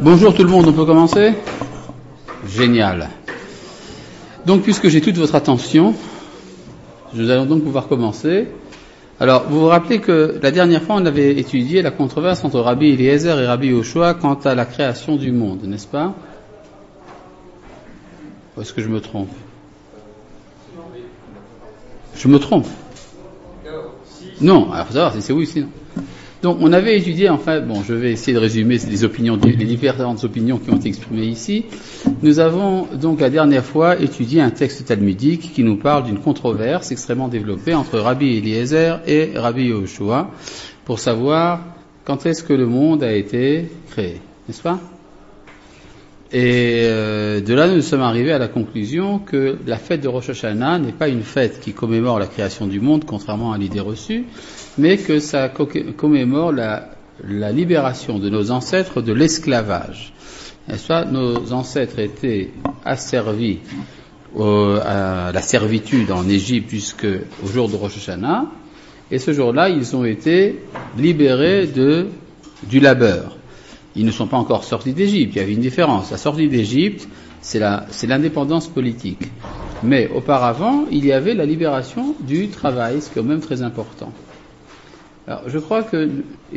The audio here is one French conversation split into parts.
Bonjour tout le monde, on peut commencer ? Génial. Donc, puisque j'ai toute votre attention, nous allons donc pouvoir commencer. Alors, vous vous rappelez que la dernière fois, on avait étudié la controverse entre Rabbi Eliezer et Rabbi Yoshua quant à la création du monde, n'est-ce pas ? Ou est-ce que je me trompe ? Je me trompe ? Non, alors faut savoir si c'est oui ou si non. Donc, on avait étudié, je vais essayer de résumer les différentes opinions qui ont été exprimées ici. Nous avons donc la dernière fois étudié un texte talmudique qui nous parle d'une controverse extrêmement développée entre Rabbi Eliezer et Rabbi Yoshua pour savoir quand est-ce que le monde a été créé, n'est-ce pas ? Et de là, nous sommes arrivés à la conclusion que la fête de Rosh Hashanah n'est pas une fête qui commémore la création du monde, contrairement à l'idée reçue, mais que ça commémore la libération de nos ancêtres de l'esclavage. N'est-ce pas ? Nos ancêtres étaient asservis à la servitude en Égypte jusqu'au jour de Rosh Hashanah, et ce jour-là, ils ont été libérés du labeur. Ils ne sont pas encore sortis d'Égypte, il y avait une différence. La sortie d'Égypte, c'est l'indépendance politique. Mais auparavant, il y avait la libération du travail, ce qui est même très important. Alors, je crois que... Il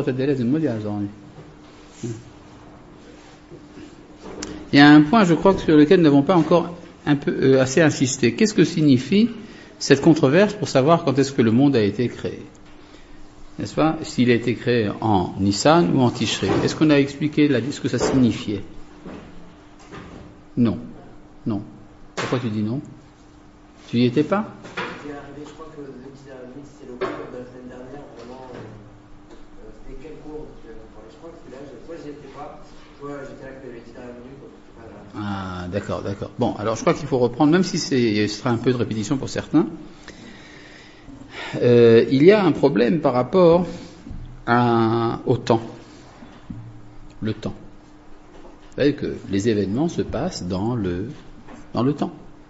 y a un point, je crois, sur lequel nous n'avons pas encore assez insisté. Qu'est-ce que signifie cette controverse pour savoir quand est-ce que le monde a été créé ? N'est-ce pas ? S'il a été créé en Nissan ou en Tishré. Est-ce qu'on a expliqué ce que ça signifiait ? Non. Non. Pourquoi tu dis non ? Tu y étais pas ? C'est arrivé, je crois que le c'est le cours de la semaine dernière, vraiment, c'était quel cours tu avais parlé ? Je crois que c'est là, soit j'y étais pas, soit j'étais là que les 10 dernières minutes, donc je pas là. Ah, d'accord. Bon, alors je crois qu'il faut reprendre, même si ce sera un peu de répétition pour certains. Il y a un problème par rapport au temps. Le temps. Vous savez que les événements se passent dans le temps.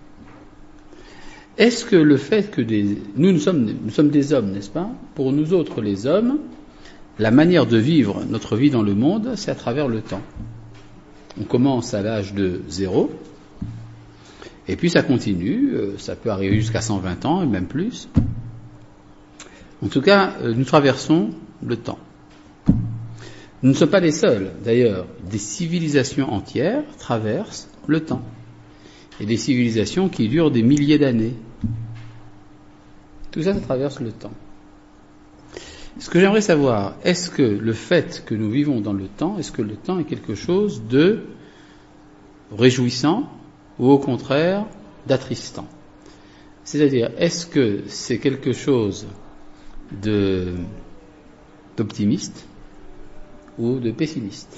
Est-ce que le fait que nous sommes des hommes, n'est-ce pas ? Pour nous autres, les hommes, la manière de vivre notre vie dans le monde, c'est à travers le temps. On commence à l'âge de 0, et puis ça continue, ça peut arriver jusqu'à 120 ans, et même plus. En tout cas, nous traversons le temps. Nous ne sommes pas les seuls. D'ailleurs, des civilisations entières traversent le temps. Et des civilisations qui durent des milliers d'années. Tout ça, ça traverse le temps. Ce que j'aimerais savoir, est-ce que le fait que nous vivons dans le temps, est-ce que le temps est quelque chose de réjouissant ou au contraire d'attristant ? C'est-à-dire, est-ce que c'est quelque chose d'optimiste ou de pessimiste?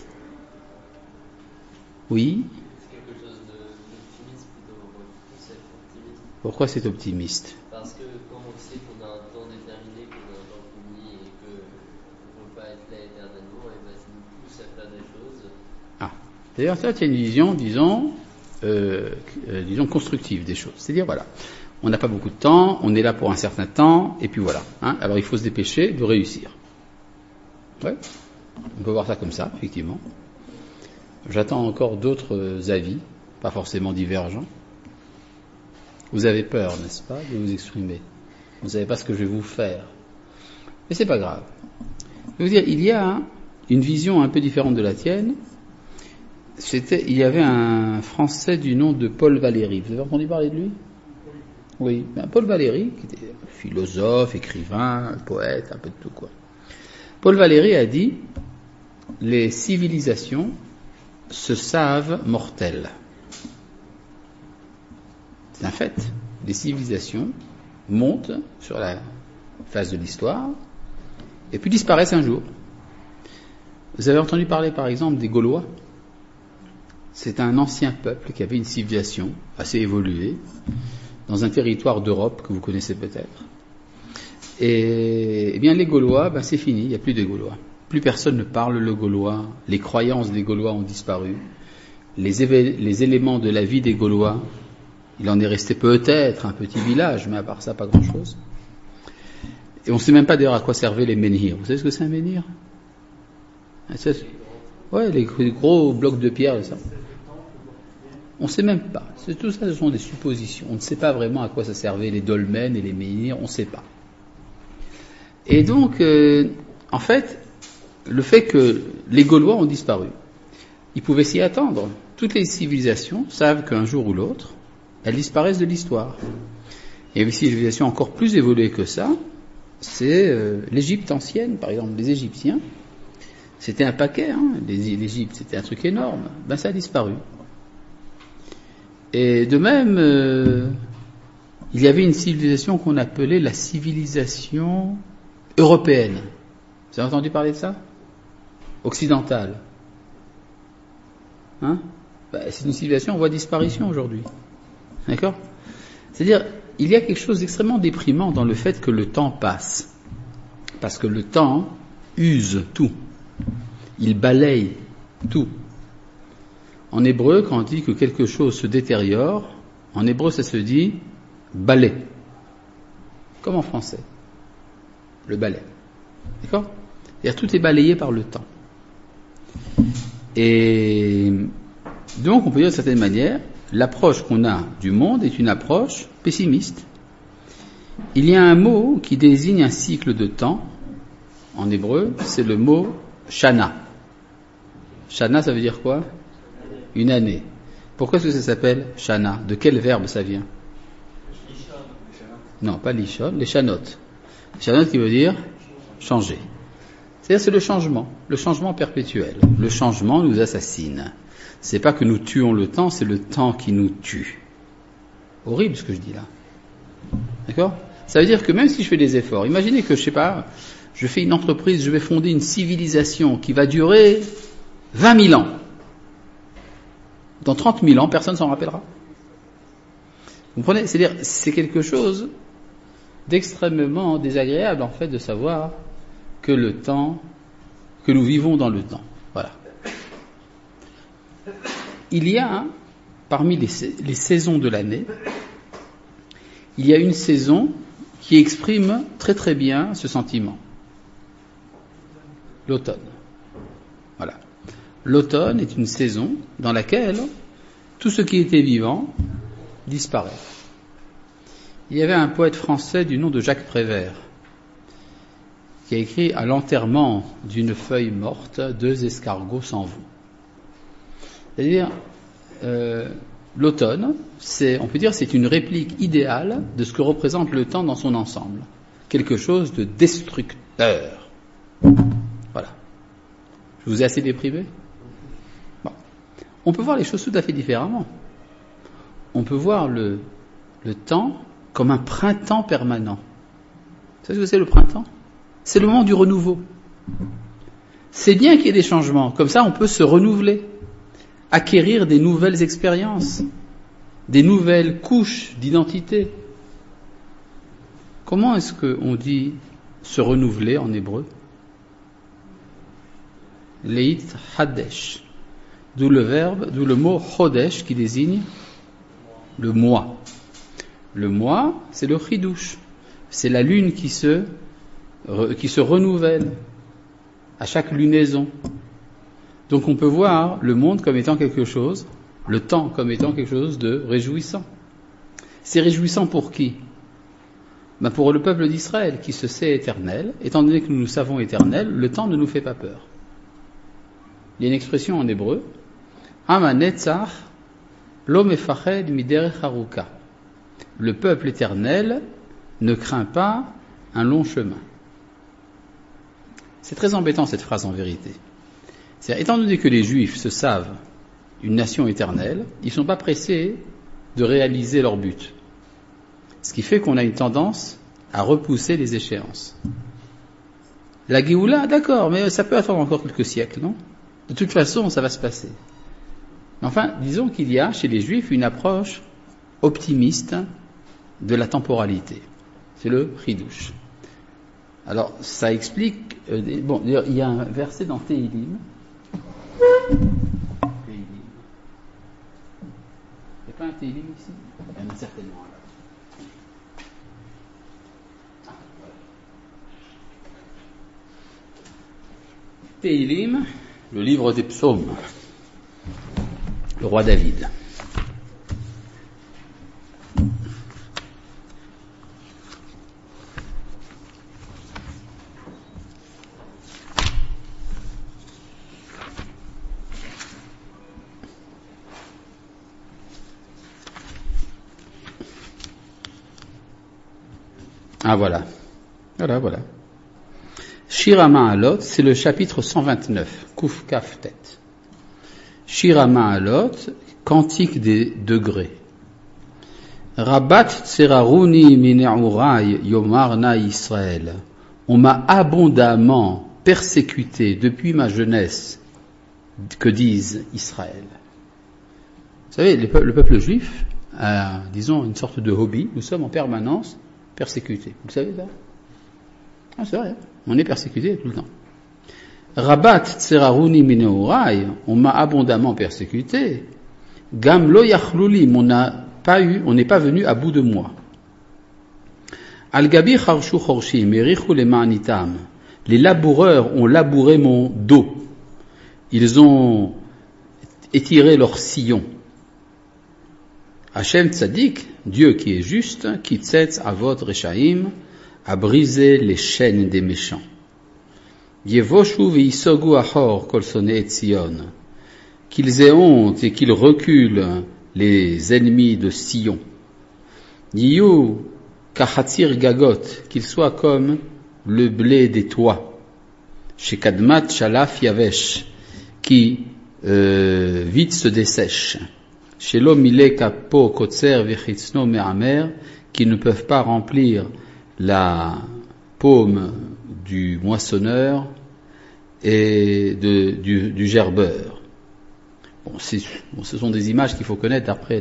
Oui. C'est quelque chose d'optimiste plutôt. C'est optimiste. Pourquoi c'est optimiste? Parce que quand on sait qu'on a un temps déterminé, qu'on a un temps fini et qu'on ne peut pas être là éternellement, et ça nous pousse à faire des choses. Ah. D'ailleurs, ça, tu as une vision, disons constructive des choses. C'est-à-dire, voilà. On n'a pas beaucoup de temps, on est là pour un certain temps, et puis voilà. Alors il faut se dépêcher de réussir. Ouais, on peut voir ça comme ça, effectivement. J'attends encore d'autres avis, pas forcément divergents. Vous avez peur, n'est-ce pas, de vous exprimer. Vous ne savez pas ce que je vais vous faire. Mais c'est pas grave. Je veux dire, il y a une vision un peu différente de la tienne. Il y avait un Français du nom de Paul Valéry. Vous avez entendu parler de lui ? Oui, Paul Valéry, qui était philosophe, écrivain, poète, un peu de tout quoi. Paul Valéry a dit « Les civilisations se savent mortelles ». C'est un fait. Les civilisations montent sur la face de l'histoire et puis disparaissent un jour. Vous avez entendu parler par exemple des Gaulois ? C'est un ancien peuple qui avait une civilisation assez évoluée dans un territoire d'Europe que vous connaissez peut-être. Et bien les Gaulois, c'est fini, il n'y a plus de Gaulois. Plus personne ne parle le gaulois, les croyances des Gaulois ont disparu, les éléments de la vie des Gaulois, il en est resté peut-être un petit village, mais à part ça, pas grand-chose. Et on ne sait même pas d'ailleurs à quoi servaient les menhirs. Vous savez ce que c'est un menhir ? Ouais, les gros blocs de pierre, ça. On ne sait même pas. Tout ça, ce sont des suppositions. On ne sait pas vraiment à quoi ça servait, les dolmens et les menhirs, on ne sait pas. Et donc, en fait, le fait que les Gaulois ont disparu, ils pouvaient s'y attendre. Toutes les civilisations savent qu'un jour ou l'autre, elles disparaissent de l'histoire. Et une civilisation encore plus évoluée que ça, c'est l'Égypte ancienne, par exemple, les Égyptiens. C'était un paquet, l'Égypte, c'était un truc énorme. Ben, ça a disparu. Et de même, il y avait une civilisation qu'on appelait la civilisation européenne. Vous avez entendu parler de ça? Occidentale. Ben, c'est une civilisation en voie de disparition aujourd'hui. D'accord? C'est-à-dire, il y a quelque chose d'extrêmement déprimant dans le fait que le temps passe. Parce que le temps use tout. Il balaye tout. En hébreu, quand on dit que quelque chose se détériore, en hébreu ça se dit balai. Comme en français. Le balai. D'accord? C'est-à-dire tout est balayé par le temps. Et donc on peut dire de certaine manière, l'approche qu'on a du monde est une approche pessimiste. Il y a un mot qui désigne un cycle de temps, en hébreu, c'est le mot shana. Shana, ça veut dire quoi? Une année. Pourquoi est-ce que ça s'appelle shana? De quel verbe ça vient? Non, pas lishon, les shanot. Shanot qui veut dire changer. C'est-à-dire c'est le changement perpétuel. Le changement nous assassine. C'est pas que nous tuons le temps, c'est le temps qui nous tue. Horrible ce que je dis là. D'accord? Ça veut dire que même si je fais des efforts, imaginez que, je sais pas, je fais une entreprise, je vais fonder une civilisation qui va durer 20 000 ans. Dans 30 000 ans, personne ne s'en rappellera. Vous comprenez? C'est-à-dire, c'est quelque chose d'extrêmement désagréable, en fait, de savoir que le temps, que nous vivons dans le temps. Voilà. Il y a, parmi les saisons de l'année, il y a une saison qui exprime très très bien ce sentiment. L'automne. Voilà. L'automne est une saison dans laquelle tout ce qui était vivant disparaît. Il y avait un poète français du nom de Jacques Prévert qui a écrit « À l'enterrement d'une feuille morte, 2 escargots s'en vont ». C'est-à-dire, l'automne, on peut dire c'est une réplique idéale de ce que représente le temps dans son ensemble. Quelque chose de destructeur. Voilà. Je vous ai assez déprimé? Bon. On peut voir les choses tout à fait différemment. On peut voir le temps comme un printemps permanent. Vous savez ce que c'est le printemps? C'est le moment du renouveau. C'est bien qu'il y ait des changements. Comme ça, on peut se renouveler, acquérir des nouvelles expériences, des nouvelles couches d'identité. Comment est-ce qu'on dit se renouveler en hébreu? Leit hadesh. D'où le mot chodesh qui désigne le mois. Le mois, c'est le chidouche. C'est la lune qui se renouvelle à chaque lunaison. Donc on peut voir le monde comme étant quelque chose, le temps comme étant quelque chose de réjouissant. C'est réjouissant pour qui? Pour le peuple d'Israël qui se sait éternel. Étant donné que nous nous savons éternel, le temps ne nous fait pas peur. Il y a une expression en hébreu, Ama netzach lo mefached miderech haruka. Le peuple éternel ne craint pas un long chemin. C'est très embêtant cette phrase en vérité. C'est-à-dire, étant donné que les Juifs se savent une nation éternelle, ils ne sont pas pressés de réaliser leur but. Ce qui fait qu'on a une tendance à repousser les échéances. La Géoula, d'accord, mais ça peut attendre encore quelques siècles, non? De toute façon, ça va se passer. Enfin, disons qu'il y a chez les Juifs une approche optimiste de la temporalité. C'est le chidouche. Alors, ça explique... bon, il y a un verset dans Tehillim. Il n'y a pas un Tehillim ici? Il y en a certainement là. Tehillim, le livre des psaumes, le roi David. Ah voilà. Voilà. Shir Ma'alot, c'est le chapitre 129, Kuf Kaf Tet. Shir Ma'alot, cantique des degrés. Rabat Tseraruni Mine'urai Yomarna Israël. On m'a abondamment persécuté depuis ma jeunesse, que disent Israël. Vous savez, le peuple juif a, disons, une sorte de hobby. Nous sommes en permanence persécutés. Vous savez ça? Ah, c'est vrai, on est persécuté tout le temps. Rabat Tseraruni Mineurai, on m'a abondamment persécuté. Gam lo yachlulim, on n'est pas venu à bout de moi. Al-Gabi charshu chorshim, erichu le ma'anitam. Les laboureurs ont labouré mon dos. Ils ont étiré leur sillon. Hashem Tzadik, Dieu qui est juste, qui tzetz avot rechaim, a brisé les chaînes des méchants. Yevoshu veisogu achor kol sonei Tzion. Qu'ils aient honte et qu'ils reculent les ennemis de Sion. Yiyu kachatzir gagot, qu'ils soient comme le blé des toits. Chez Kadmat Shalaf Yavesh, qui vite se dessèche. Chez l'homme il kapo kotzer vechitzno me'amer, qui ne peuvent pas remplir la paume du moissonneur et du gerbeur. Bon, ce sont des images qu'il faut connaître d'après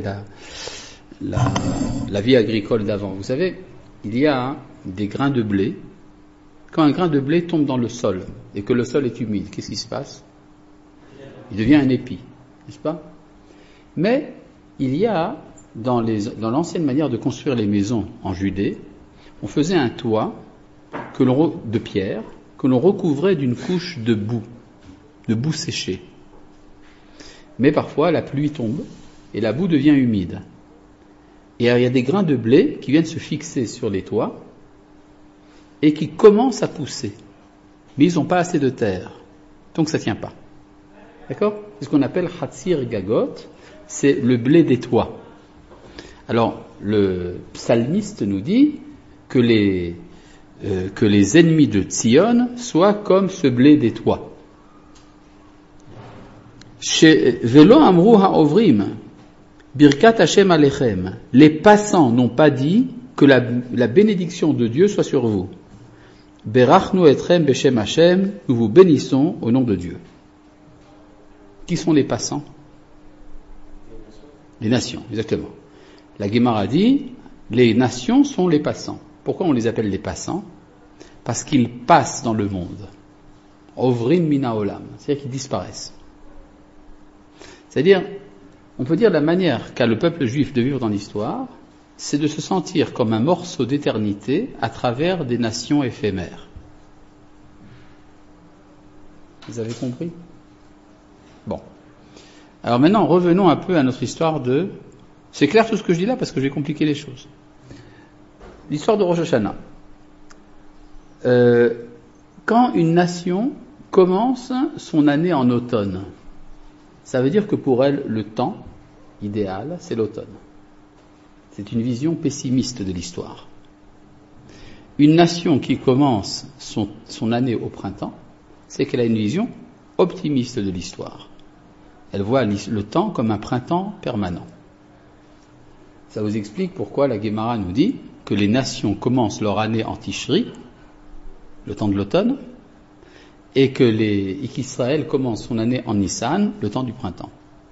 la vie agricole d'avant. Vous savez, il y a des grains de blé. Quand un grain de blé tombe dans le sol et que le sol est humide, qu'est-ce qui se passe? Il devient un épi, n'est-ce pas? Mais il y a, dans l'ancienne manière de construire les maisons en Judée, on faisait un toit de pierre que l'on recouvrait d'une couche de boue séchée. Mais parfois la pluie tombe et la boue devient humide. Et alors, il y a des grains de blé qui viennent se fixer sur les toits et qui commencent à pousser. Mais ils n'ont pas assez de terre, donc ça ne tient pas. D'accord? C'est ce qu'on appelle Hatzir Gagot, c'est le blé des toits. Alors, le psalmiste nous dit que les ennemis de Tzion soient comme ce blé des toits. Velo amru ha'ovrim, birkat Hashem alechem. Les passants n'ont pas dit que la bénédiction de Dieu soit sur vous. Berachnu etrem beshem Hashem, nous vous bénissons au nom de Dieu. Qui sont les passants? Les nations, exactement. La Gemara dit, les nations sont les passants. Pourquoi on les appelle les passants? Parce qu'ils passent dans le monde. Ovrim mina olam, c'est-à-dire qu'ils disparaissent. C'est-à-dire, on peut dire la manière qu'a le peuple juif de vivre dans l'histoire, c'est de se sentir comme un morceau d'éternité à travers des nations éphémères. Vous avez compris? Bon. Alors maintenant, revenons un peu à notre histoire de... C'est clair tout ce que je dis là parce que je vais compliquer les choses. L'histoire de Rosh Hashanah. Quand une nation commence son année en automne, ça veut dire que pour elle, le temps idéal, c'est l'automne. C'est une vision pessimiste de l'histoire. Une nation qui commence son année au printemps, c'est qu'elle a une vision optimiste de l'histoire. Elle voit le temps comme un printemps permanent. Ça vous explique pourquoi la Gemara nous dit que les nations commencent leur année en Tishri, le temps de l'automne, et qu'Israël commence son année en Nissan, le temps du printemps.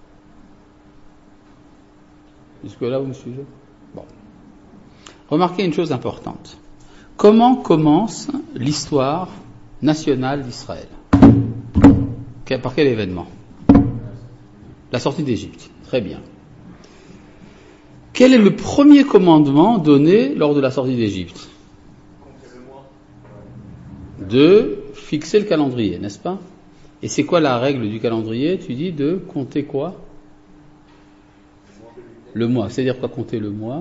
Jusque-là, vous me suivez? Bon. Remarquez une chose importante. Comment commence l'histoire nationale d'Israël? Par quel événement? La sortie d'Égypte. Très bien. Quel est le premier commandement donné lors de la sortie d'Égypte? De fixer le calendrier, n'est-ce pas? Et c'est quoi la règle du calendrier? Tu dis de compter quoi? Le mois. C'est-à-dire quoi compter le mois?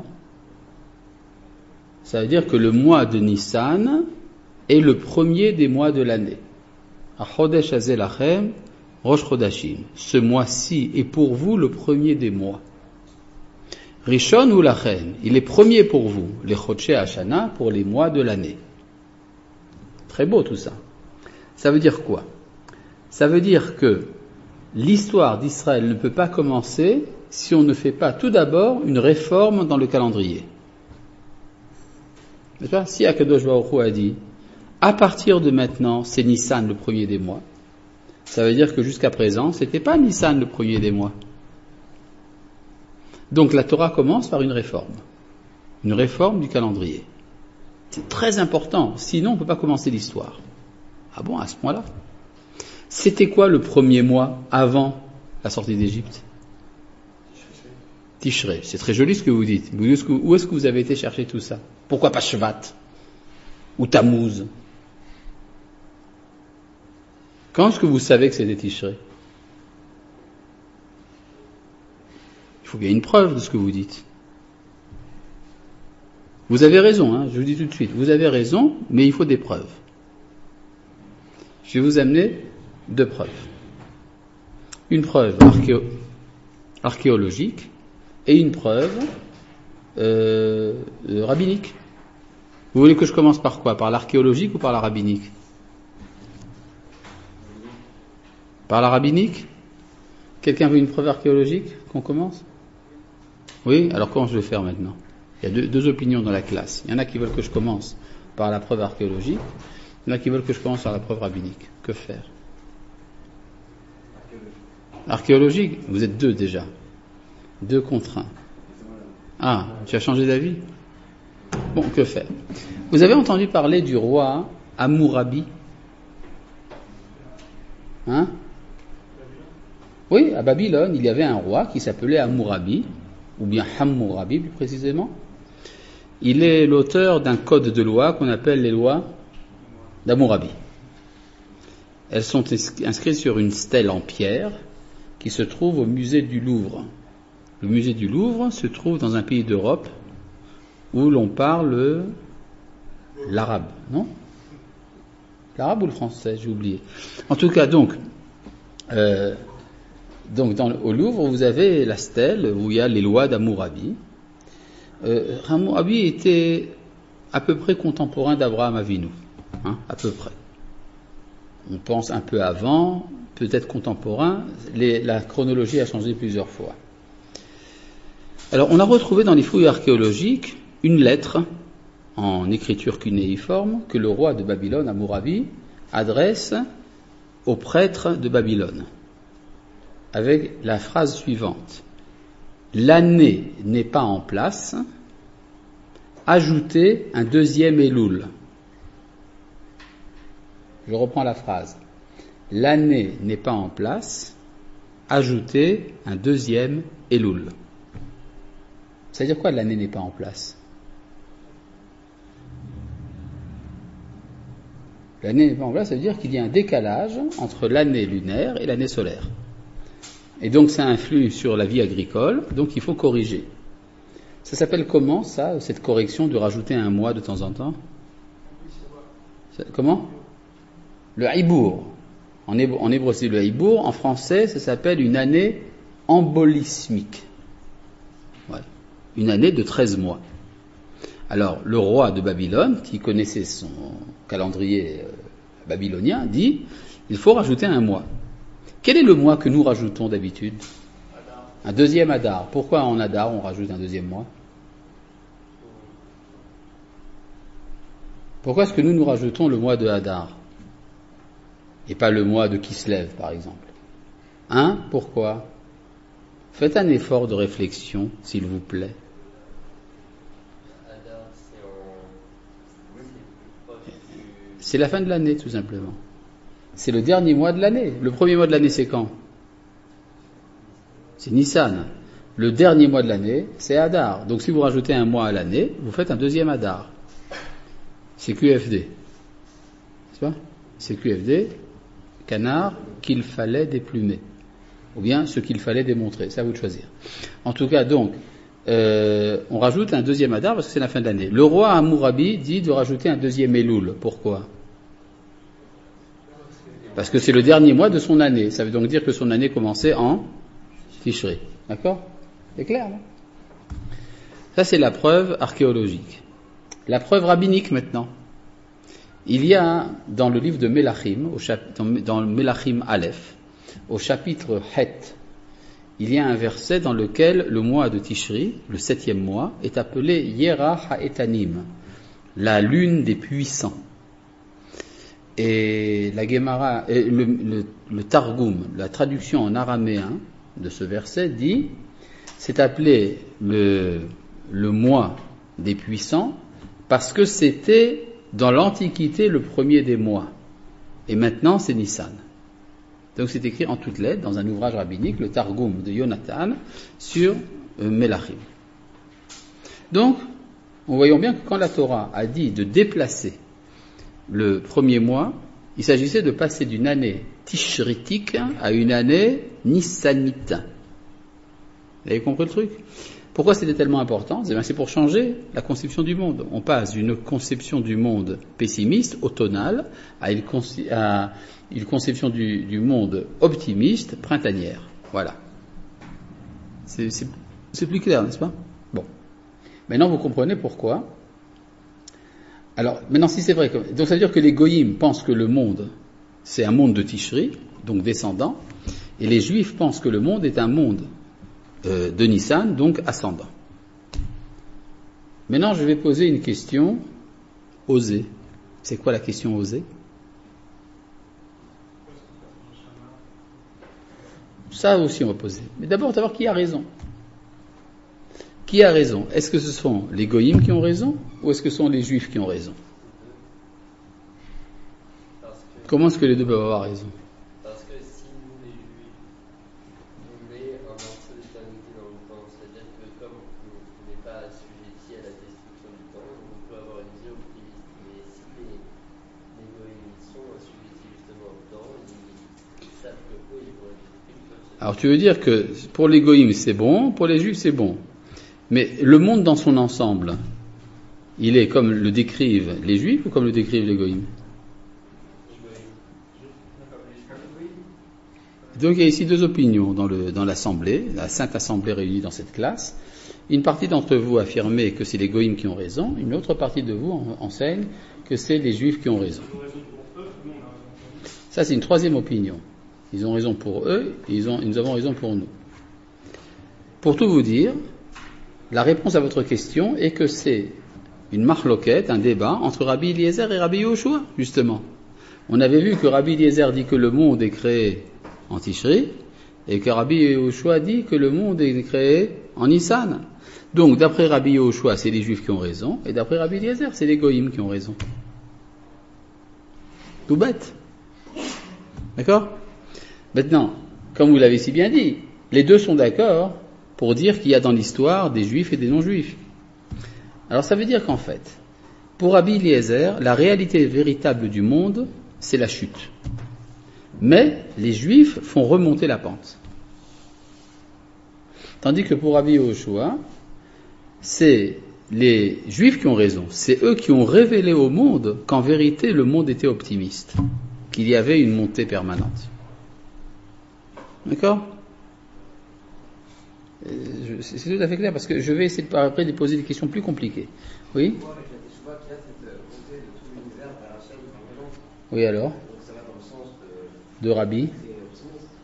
Ça veut dire que le mois de Nissan est le premier des mois de l'année. Chodesh Hazel Lachem, Rosh Chodashim. Ce mois-ci est pour vous le premier des mois. Rishon ou Lachem, il est premier pour vous. Les Chodshei Hashana pour les mois de l'année. Très beau tout ça. Ça veut dire quoi? Ça veut dire que l'histoire d'Israël ne peut pas commencer si on ne fait pas tout d'abord une réforme dans le calendrier. Si Akadosh Baruch Hu a dit, à partir de maintenant, c'est Nissan le premier des mois, ça veut dire que jusqu'à présent, c'était pas Nissan le premier des mois. Donc la Torah commence par une réforme du calendrier. C'est très important, sinon on ne peut pas commencer l'histoire. Ah bon, à ce point-là? C'était quoi le premier mois avant la sortie d'Égypte? Tishrei. C'est très joli ce que vous dites. Où est-ce que vous avez été chercher tout ça? Pourquoi pas Shvat ou Tammuz? Quand est-ce que vous savez que c'était Tishrei? Il faut qu'il y ait une preuve de ce que vous dites. Vous avez raison, je vous dis tout de suite. Vous avez raison, mais il faut des preuves. Je vais vous amener 2 preuves. Une preuve archéologique et une preuve rabbinique. Vous voulez que je commence par quoi? Par l'archéologique ou par la rabbinique? Par la rabbinique? Quelqu'un veut une preuve archéologique qu'on commence? Oui? Alors comment je vais faire maintenant? Il y a deux opinions dans la classe. Il y en a qui veulent que je commence par la preuve archéologique, il y en a qui veulent que je commence par la preuve rabbinique. Que faire? Archéologique? Vous êtes 2 déjà. 2 contre 1. Ah, tu as changé d'avis? Bon, que faire? Vous avez entendu parler du roi Hammurabi? Oui, à Babylone, il y avait un roi qui s'appelait Hammurabi, ou bien Hammurabi plus précisément. Il est l'auteur d'un code de loi qu'on appelle les lois d'Hammurabi. Elles sont inscrites sur une stèle en pierre qui se trouve au musée du Louvre. Le musée du Louvre se trouve dans un pays d'Europe où l'on parle l'arabe, non? L'arabe ou le français, j'ai oublié. En tout cas, donc au Louvre, vous avez la stèle où il y a les lois d'Hammurabi. Hammurabi était à peu près contemporain d'Abraham Avinu, à peu près. On pense un peu avant, peut-être contemporain. La chronologie a changé plusieurs fois. Alors, on a retrouvé dans les fouilles archéologiques une lettre en écriture cunéiforme que le roi de Babylone, Hammurabi, adresse aux prêtres de Babylone, avec la phrase suivante: l'année n'est pas en place, ajoutez un 2e Elul. Je reprends la phrase. L'année n'est pas en place, ajoutez un 2e Elul. Ça veut dire quoi, l'année n'est pas en place? L'année n'est pas en place, ça veut dire qu'il y a un décalage entre l'année lunaire et l'année solaire. Et donc ça influe sur la vie agricole, donc il faut corriger. Ça s'appelle comment, ça, cette correction de rajouter un mois de temps en temps? Comment? Le Hibour. En hébreu c'est le Hibour, en français ça s'appelle une année embolismique. Voilà. Une année de 13 mois. Alors le roi de Babylone, qui connaissait son calendrier babylonien, dit il faut rajouter un mois. Quel est le mois que nous rajoutons d'habitude? Un 2e Adar. Pourquoi en Adar on rajoute un 2e mois? Pourquoi est-ce que nous rajoutons le mois de Adar et pas le mois de Kislev par exemple? Pourquoi? Faites un effort de réflexion, s'il vous plaît. C'est la fin de l'année, tout simplement. C'est le dernier mois de l'année. Le premier mois de l'année, c'est quand? C'est Nissan. Le dernier mois de l'année, c'est Adar. Donc si vous rajoutez un mois à l'année, vous faites un 2e Adar. C'est QFD. C'est pas? C'est QFD. canard qu'il fallait déplumer, ou bien ce qu'il fallait démontrer. C'est à vous de choisir. En tout cas, donc, on rajoute un deuxième Adar parce que c'est la fin de l'année. Le roi Hammurabi dit de rajouter un deuxième Elul. Pourquoi? Parce que c'est le dernier mois de son année. Ça veut donc dire que son année commençait en Tishri. D'accord? C'est clair, non? Ça, c'est la preuve archéologique. La preuve rabbinique, maintenant. Il y a, dans le livre de Melachim, dans le Melachim Aleph, au chapitre Het, il y a un verset dans lequel le mois de Tishri, le 7e mois, est appelé Yera Ha'etanim, la lune des puissants. Et la Gemara, le Targum, la traduction en araméen de ce verset dit, c'est appelé le mois des puissants parce que c'était dans l'Antiquité le premier des mois. Et maintenant c'est Nissan. Donc c'est écrit en toutes lettres dans un ouvrage rabbinique, le Targum de Yonatan, sur Melachim. Donc, nous voyons bien que quand la Torah a dit de déplacer le premier mois, il s'agissait de passer d'une année tishritique à une année nissanite. Vous avez compris le truc? Pourquoi c'était tellement important? C'est pour changer la conception du monde. On passe d'une conception du monde pessimiste, automnale, à une conception du monde optimiste, printanière. Voilà. C'est plus clair, n'est-ce pas? Bon. Maintenant, vous comprenez pourquoi. Alors, maintenant, si c'est vrai, donc ça veut dire que les goyim pensent que le monde, c'est un monde de Tishri, donc descendant, et les juifs pensent que le monde est un monde de Nissan, donc ascendant. Maintenant, je vais poser une question osée. C'est quoi la question osée? Ça aussi, on va poser. Mais d'abord, savoir qui a raison. Qui a raison? Est-ce que ce sont les goyim qui ont raison ou est-ce que ce sont les juifs qui ont raison? Comment est-ce que les deux peuvent avoir raison? Parce que si nous, les juifs, on est un morceau d'éternité dans le temps, c'est-à-dire que comme on n'est pas assujetti à la destruction du temps, on peut avoir une vision optimiste. Mais si les goyim sont assujettis justement au temps, ils savent que eux, ils vont être détruits. Alors tu veux dire que pour les goyim c'est bon, pour les juifs c'est bon. Mais le monde dans son ensemble, il est comme le décrivent les juifs ou comme le décrivent les goyim? Donc il y a ici deux opinions dans l'assemblée, la sainte assemblée réunie dans cette classe. Une partie d'entre vous affirmez que c'est les goyim qui ont raison, une autre partie de vous enseigne que c'est les juifs qui ont raison. Ça c'est une troisième opinion. Ils ont raison pour eux, et nous avons raison pour nous. Pour tout vous dire, la réponse à votre question est que c'est une marloquette, un débat entre Rabbi Eliezer et Rabbi Yehoshua, justement. On avait vu que Rabbi Eliezer dit que le monde est créé en Tishri, et que Rabbi Yehoshua dit que le monde est créé en Nissan. Donc, d'après Rabbi Yehoshua, c'est les Juifs qui ont raison, et d'après Rabbi Eliezer, c'est les Goïm qui ont raison. Tout bête. D'accord? Maintenant, comme vous l'avez si bien dit, les deux sont d'accord pour dire qu'il y a dans l'histoire des Juifs et des non-Juifs. Alors ça veut dire qu'en fait, pour Rabbi Eliezer, la réalité véritable du monde, c'est la chute. Mais les Juifs font remonter la pente. Tandis que pour Rabbi Yehoshua, c'est les Juifs qui ont raison. C'est eux qui ont révélé au monde qu'en vérité le monde était optimiste, qu'il y avait une montée permanente. D'accord ? C'est tout à fait clair parce que je vais essayer après de poser des questions plus compliquées. Oui ? Oui alors ? De Rabbi ? Optimiste ?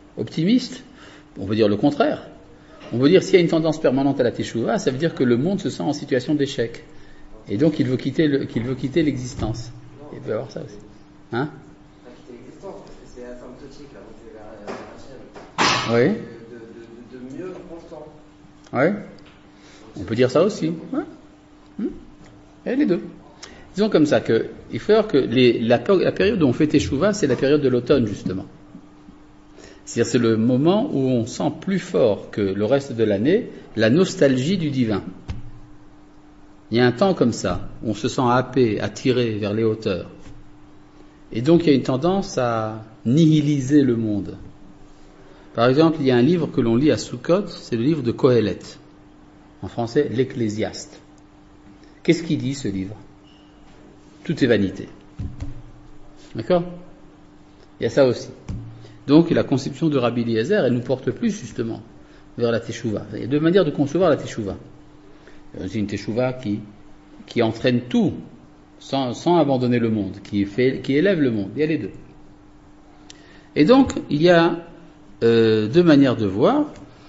On veut dire le contraire. On veut dire s'il y a une tendance permanente à la Teshuvah, ça veut dire que le monde se sent en situation d'échec. Et donc il veut quitter l'existence. Il peut y avoir ça aussi. Hein ? Quitter l'existence, parce que c'est asymptotique, la montée vers la chaîne. Oui. De mieux constant. Oui. On peut dire ça aussi. Ouais. Et les deux. Disons comme ça que il faut voir que la période où on fait Teshuvah, c'est la période de l'automne justement. C'est-à-dire c'est le moment où on sent plus fort que le reste de l'année la nostalgie du divin. Il y a un temps comme ça où on se sent happé, attiré vers les hauteurs. Et donc il y a une tendance à nihiliser le monde. Par exemple, il y a un livre que l'on lit à Sukkot, c'est le livre de Kohelet. En français, l'Ecclésiaste. Qu'est-ce qu'il dit ce livre? Tout est vanité. D'accord? Il y a ça aussi. Donc la conception de Rabbi Eliezer, elle nous porte plus justement vers la Teshuvah. Il y a deux manières de concevoir la Teshuvah. Il y a aussi une Teshuvah qui entraîne tout, sans abandonner le monde, qui élève le monde. Il y a les deux. Et donc, il y a deux manières de voir.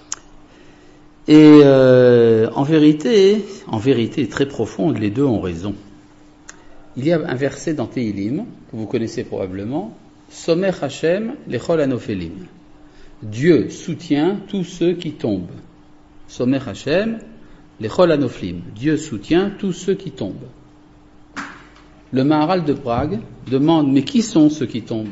Et en vérité, très profonde, les deux ont raison. Il y a un verset dans Tehilim, que vous connaissez probablement, Somer Hashem lechol anofelim. Dieu soutient tous ceux qui tombent. Somer Hashem lechol anoflim. Dieu soutient tous ceux qui tombent. Le Maharal de Prague demande, mais qui sont ceux qui tombent?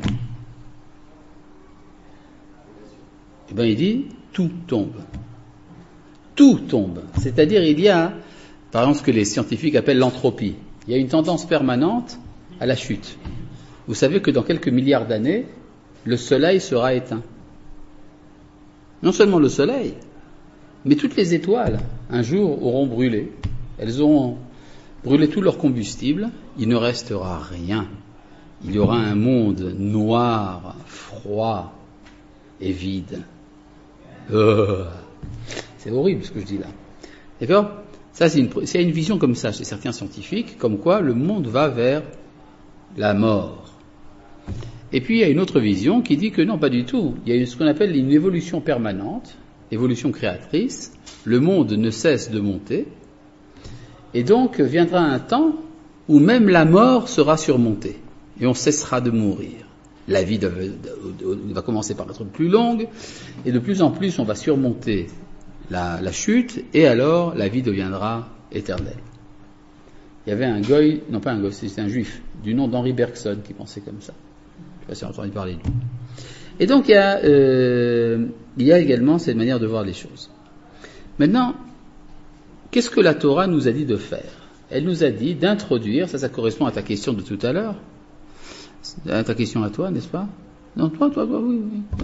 Eh bien, il dit, tout tombe. Tout tombe. C'est-à-dire, il y a, par exemple, ce que les scientifiques appellent l'entropie. Il y a une tendance permanente à la chute. Vous savez que dans quelques milliards d'années, le soleil sera éteint. Non seulement le soleil, mais toutes les étoiles, un jour, auront brûlé. Elles auront brûlé tout leur combustible. Il ne restera rien. Il y aura un monde noir, froid et vide. C'est horrible ce que je dis là. D'accord? Ça, c'est une vision comme ça chez certains scientifiques, comme quoi le monde va vers la mort. Et puis il y a une autre vision qui dit que non, pas du tout. Il y a ce qu'on appelle une évolution permanente, évolution créatrice. Le monde ne cesse de monter. Et donc viendra un temps où même la mort sera surmontée. Et on cessera de mourir. La vie va commencer par être plus longue. Et de plus en plus, on va surmonter la chute. Et alors, la vie deviendra éternelle. Il y avait un goy, non pas un goy, c'était un juif, du nom d'Henri Bergson qui pensait comme ça. Je ne sais pas si vous avez entendu parler de lui. Et donc, il y a également cette manière de voir les choses. Maintenant, qu'est-ce que la Torah nous a dit de faire? Elle nous a dit d'introduire, ça correspond à ta question de tout à l'heure, à ta question à toi, n'est-ce pas? Non, toi, oui.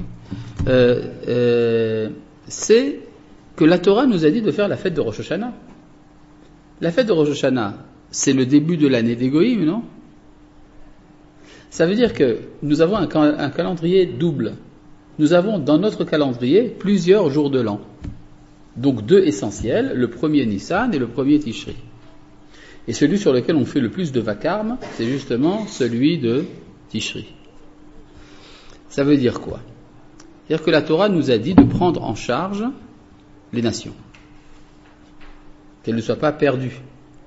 C'est que la Torah nous a dit de faire la fête de Rosh Hashanah. La fête de Rosh Hashanah, c'est le début de l'année des Goïm, non? Ça veut dire que nous avons un calendrier double. Nous avons dans notre calendrier plusieurs jours de l'an. Donc deux essentiels, le premier Nissan et le premier Tishri. Et celui sur lequel on fait le plus de vacarme, c'est justement celui de Tishri. Ça veut dire quoi? C'est-à-dire que la Torah nous a dit de prendre en charge les nations. Qu'elles ne soient pas perdues.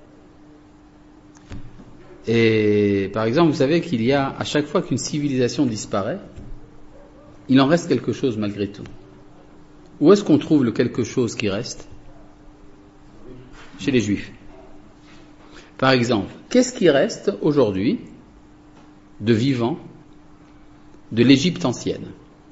Et par exemple, vous savez qu'il y a, à chaque fois qu'une civilisation disparaît, il en reste quelque chose malgré tout. Où est-ce qu'on trouve le quelque chose qui reste? Chez les Juifs. Par exemple, qu'est-ce qui reste aujourd'hui de vivant de l'Égypte ancienne?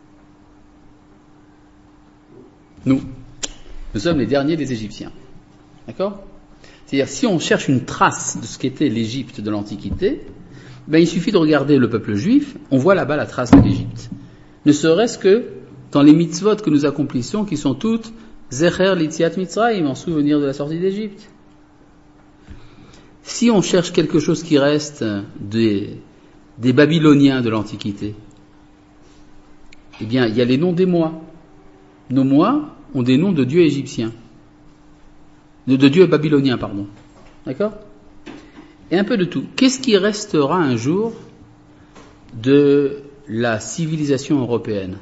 Nous sommes les derniers des Égyptiens. D'accord? C'est-à-dire, si on cherche une trace de ce qu'était l'Égypte de l'Antiquité, il suffit de regarder le peuple juif, on voit là-bas la trace de l'Égypte. Ne serait-ce que dans les mitzvot que nous accomplissons, qui sont toutes Zecher l'Itziat Mitzrayim, en souvenir de la sortie d'Égypte. Si on cherche quelque chose qui reste des Babyloniens de l'Antiquité, eh bien, il y a les noms des mois. Nos mois ont des noms de dieux égyptiens. De dieux babyloniens, pardon. D'accord? Et un peu de tout. Qu'est-ce qui restera un jour de la civilisation européenne?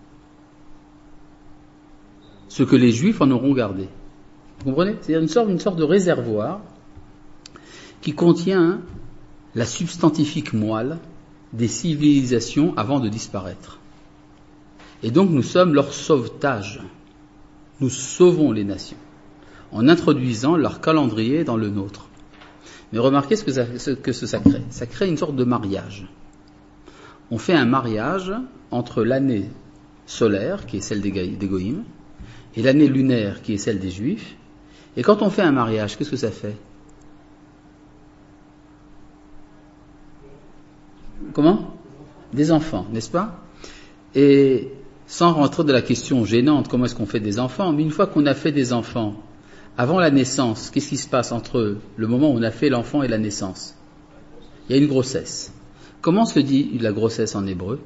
Ce que les Juifs en auront gardé. Vous comprenez? C'est-à-dire une sorte de réservoir qui contient la substantifique moelle des civilisations avant de disparaître. Et donc nous sommes leur sauvetage. Nous sauvons les nations en introduisant leur calendrier dans le nôtre. Mais remarquez ce que ça crée. Ça crée une sorte de mariage. On fait un mariage entre l'année solaire, qui est celle des Goïm, et l'année lunaire, qui est celle des Juifs. Et quand on fait un mariage, qu'est-ce que ça fait? Comment? des enfants, n'est-ce pas? Et sans rentrer dans la question gênante, comment est-ce qu'on fait des enfants, mais une fois qu'on a fait des enfants, avant la naissance, qu'est-ce qui se passe entre le moment où on a fait l'enfant et la naissance? Il y a une grossesse. Comment se dit la grossesse en hébreu?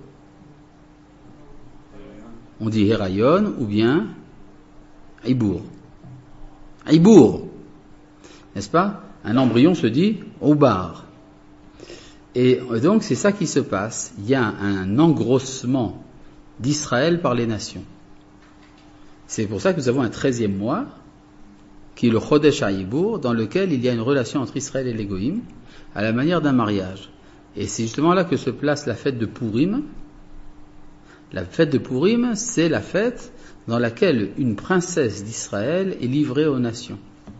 On dit Herayon ou bien Ibour. Ibour, n'est-ce pas? Un embryon se dit Oubar. Et donc c'est ça qui se passe. Il y a un engrossement d'Israël par les nations. C'est pour ça que nous avons un 13e mois, qui est le Chodesh HaIbour, dans lequel il y a une relation entre Israël et les Goïm, à la manière d'un mariage. Et c'est justement là que se place la fête de Purim. La fête de Purim, c'est la fête dans laquelle une princesse d'Israël est livrée aux nations.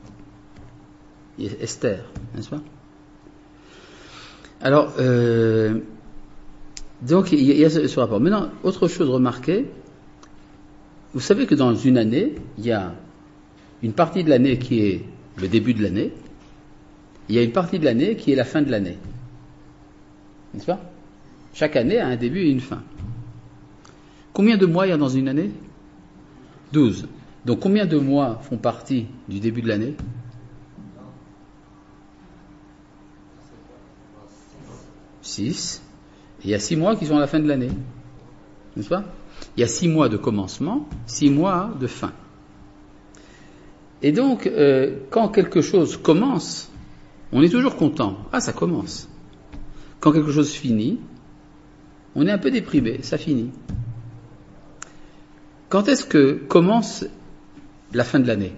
Esther, n'est-ce pas? Alors, donc il y a ce rapport. Maintenant, autre chose remarquée, vous savez que dans une année, il y a une partie de l'année qui est le début de l'année, il y a une partie de l'année qui est la fin de l'année. N'est-ce pas? Chaque année a un début et une fin. Combien de mois il y a dans une année? 12. Donc combien de mois font partie du début de l'année? 6. Et il y a 6 mois qui sont à la fin de l'année. N'est-ce pas? Il y a 6 mois de commencement, 6 mois de fin. Et donc, quand quelque chose commence, on est toujours content. Ah, ça commence. Quand quelque chose finit, on est un peu déprimé, ça finit. Quand est-ce que commence la fin de l'année?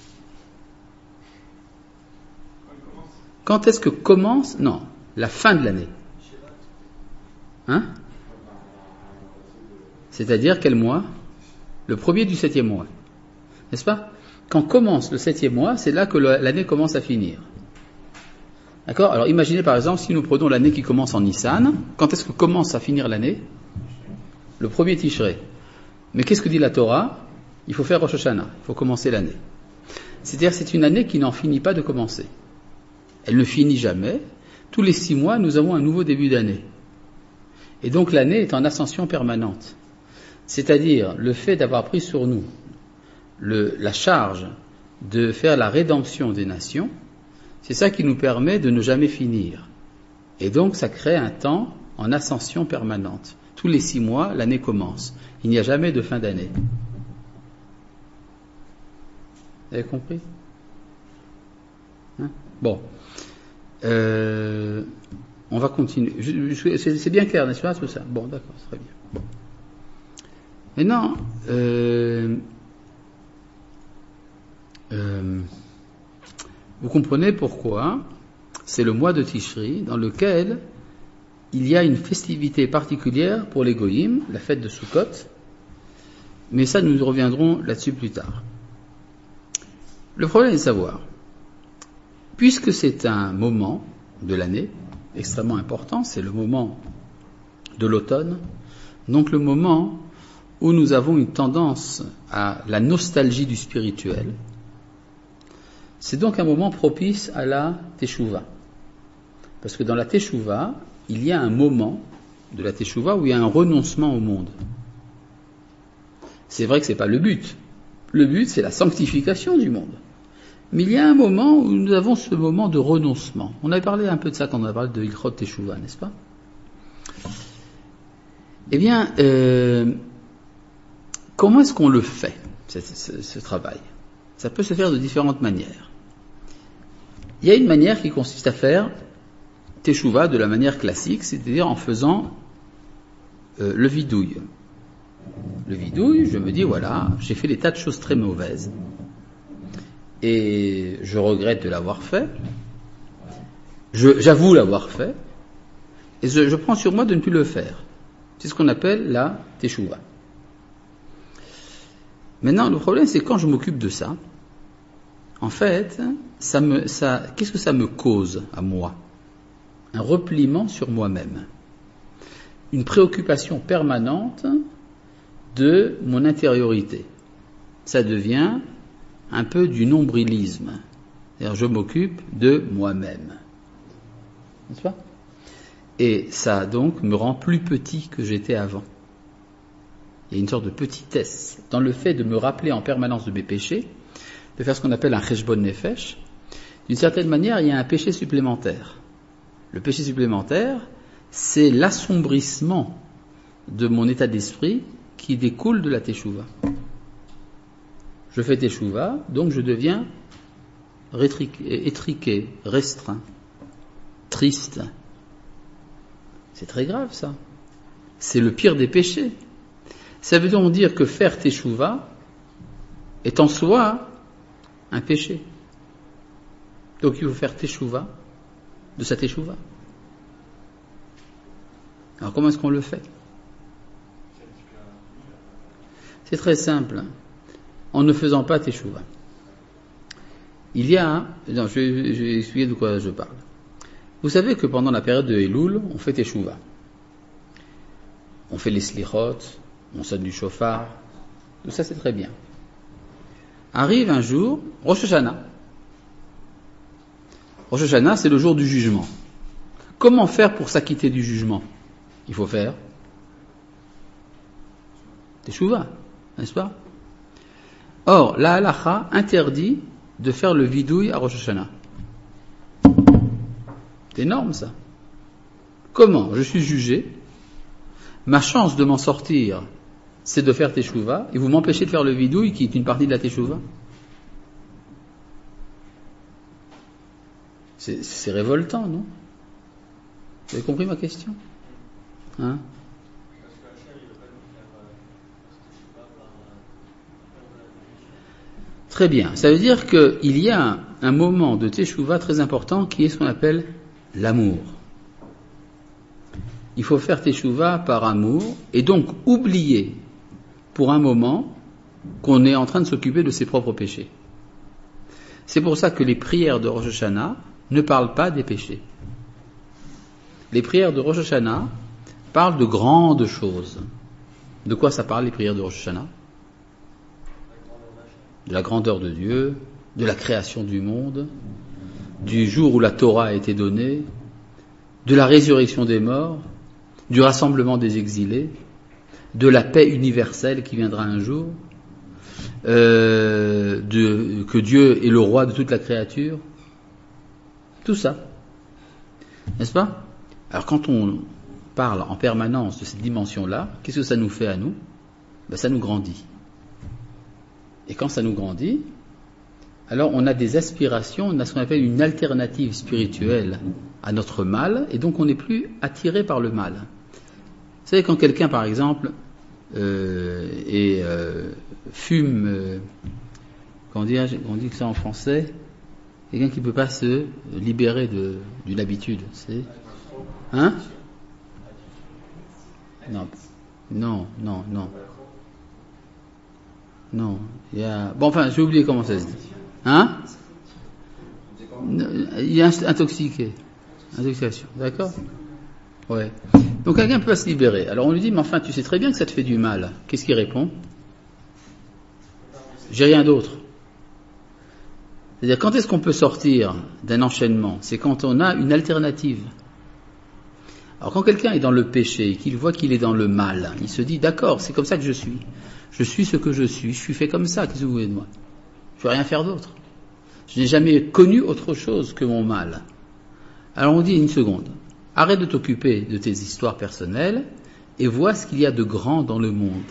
Quand est-ce que commence, non, la fin de l'année? Hein? C'est-à-dire quel mois? Le premier du 7e mois. N'est-ce pas? Quand commence le 7e mois, c'est là que l'année commence à finir. D'accord? Alors imaginez par exemple, si nous prenons l'année qui commence en Nissan, quand est-ce que commence à finir l'année? Le premier Tishrei. Mais qu'est-ce que dit la Torah? Il faut faire Rosh Hashanah, il faut commencer l'année. C'est-à-dire c'est une année qui n'en finit pas de commencer. Elle ne finit jamais. Tous les 6 mois, nous avons un nouveau début d'année. Et donc l'année est en ascension permanente. C'est-à-dire le fait d'avoir pris sur nous la charge de faire la rédemption des nations, c'est ça qui nous permet de ne jamais finir. Et donc ça crée un temps en ascension permanente. Tous les 6 mois, l'année commence. Il n'y a jamais de fin d'année. Vous avez compris? Hein? Bon. On va continuer. C'est bien clair, n'est-ce pas, tout ça? Bon, d'accord, c'est très bien. Bon. Maintenant, vous comprenez pourquoi c'est le mois de Tishri dans lequel il y a une festivité particulière pour les Goïm, la fête de Sukkot, mais ça nous reviendrons là-dessus plus tard. Le problème est de savoir, puisque c'est un moment de l'année extrêmement important, c'est le moment de l'automne, donc le moment où nous avons une tendance à la nostalgie du spirituel, c'est donc un moment propice à la Teshuvah. Parce que dans la Teshuvah, il y a un moment de la Teshuvah où il y a un renoncement au monde. C'est vrai que ce n'est pas le but. Le but, c'est la sanctification du monde. Mais il y a un moment où nous avons ce moment de renoncement. On avait parlé un peu de ça quand on a parlé de Ilchot Teshuvah, n'est-ce pas? Eh bien, comment est-ce qu'on le fait, ce travail? Ça peut se faire de différentes manières. Il y a une manière qui consiste à faire Teshuvah de la manière classique, c'est-à-dire en faisant le vidouille. Le vidouille, je me dis, voilà, j'ai fait des tas de choses très mauvaises, et je regrette de l'avoir fait, j'avoue l'avoir fait, et je prends sur moi de ne plus le faire. C'est ce qu'on appelle la Teshuvah. Maintenant, le problème, c'est quand je m'occupe de ça, en fait, qu'est-ce que ça me cause à moi? Un repliement sur moi-même. Une préoccupation permanente de mon intériorité. Ça devient un peu du nombrilisme. C'est-à-dire, je m'occupe de moi-même. N'est-ce pas? Et ça donc me rend plus petit que j'étais avant. Il y a une sorte de petitesse dans le fait de me rappeler en permanence de mes péchés, de faire ce qu'on appelle un cheshbon nefesh. D'une certaine manière, il y a un péché supplémentaire. Le péché supplémentaire, c'est l'assombrissement de mon état d'esprit qui découle de la teshuva. Je fais teshuva, donc je deviens étriqué, restreint, triste. C'est très grave ça. C'est le pire des péchés. Ça veut donc dire que faire teshuva est en soi un péché. Donc il faut faire teshuva de sa teshuva. Alors comment est-ce qu'on le fait? C'est très simple. En ne faisant pas teshuva. Il y a non, je vais expliquer de quoi je parle. Vous savez que pendant la période de Elul, on fait teshuva. On fait les slichot, on sonne du shofar, tout ça c'est très bien. Arrive un jour, Rosh Hashanah. Rosh Hashanah, c'est le jour du jugement. Comment faire pour s'acquitter du jugement? Il faut faire teshuva, n'est-ce pas? Or, la halacha interdit de faire le vidouille à Rosh Hashanah. C'est énorme ça. Comment? Je suis jugé, ma chance de m'en sortir, c'est de faire teshuva, et vous m'empêchez de faire le vidouille qui est une partie de la teshuva. C'est révoltant, non? Vous avez compris ma question? Hein? Très bien. Ça veut dire qu'il y a un moment de teshuva très important qui est ce qu'on appelle l'amour. Il faut faire teshuva par amour et donc oublier pour un moment qu'on est en train de s'occuper de ses propres péchés. C'est pour ça que les prières de Rosh Hashanah ne parlent pas des péchés. Les prières de Rosh Hashanah parlent de grandes choses. De quoi ça parle les prières de Rosh Hashanah? De la grandeur de Dieu, de la création du monde, du jour où la Torah a été donnée, de la résurrection des morts, du rassemblement des exilés, de la paix universelle qui viendra un jour, que Dieu est le roi de toute la créature. Tout ça. N'est-ce pas? Alors quand on parle en permanence de cette dimension-là, qu'est-ce que ça nous fait à nous? Ça nous grandit. Et quand ça nous grandit, alors on a des aspirations, on a ce qu'on appelle une alternative spirituelle à notre mal, et donc on n'est plus attiré par le mal. Vous savez, quand quelqu'un, par exemple, fume, on dit que ça en français, quelqu'un qui ne peut pas se libérer d'une habitude, c'est... Hein? Non. Non, il y a... Bon, enfin, j'ai oublié comment ça se dit. Hein? Il y a intoxication, d'accord? Ouais. Donc quelqu'un peut pas se libérer. Alors on lui dit, mais enfin, tu sais très bien que ça te fait du mal. Qu'est-ce qu'il répond? J'ai rien d'autre. C'est-à-dire, quand est-ce qu'on peut sortir d'un enchaînement? C'est quand on a une alternative. Alors quand quelqu'un est dans le péché et qu'il voit qu'il est dans le mal, il se dit, d'accord, c'est comme ça que je suis. Je suis ce que je suis fait comme ça, qu'est-ce que vous voulez de moi? Je ne peux rien faire d'autre. Je n'ai jamais connu autre chose que mon mal. Alors on dit une seconde, arrête de t'occuper de tes histoires personnelles et vois ce qu'il y a de grand dans le monde.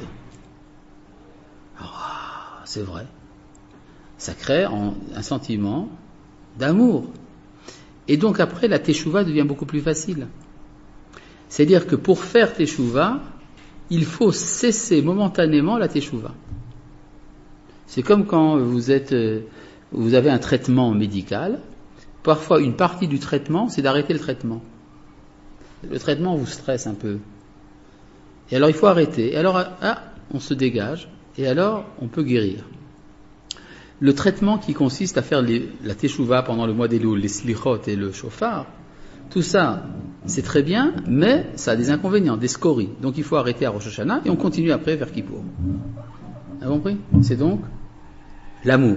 Alors, c'est vrai. Ça crée un sentiment d'amour. Et donc après, la teshuva devient beaucoup plus facile. C'est-à-dire que pour faire teshuva, il faut cesser momentanément la teshuva. C'est comme quand vous avez un traitement médical. Parfois, une partie du traitement, c'est d'arrêter le traitement. Le traitement vous stresse un peu. Et alors, il faut arrêter. Et alors, on se dégage. Et alors, on peut guérir. Le traitement qui consiste à faire la teshuva pendant le mois d'Elul, les slichot et le shofar, tout ça, c'est très bien, mais ça a des inconvénients, des scories. Donc il faut arrêter à Rosh Hashanah et on continue après vers Kippour. Vous avez compris? C'est donc l'amour.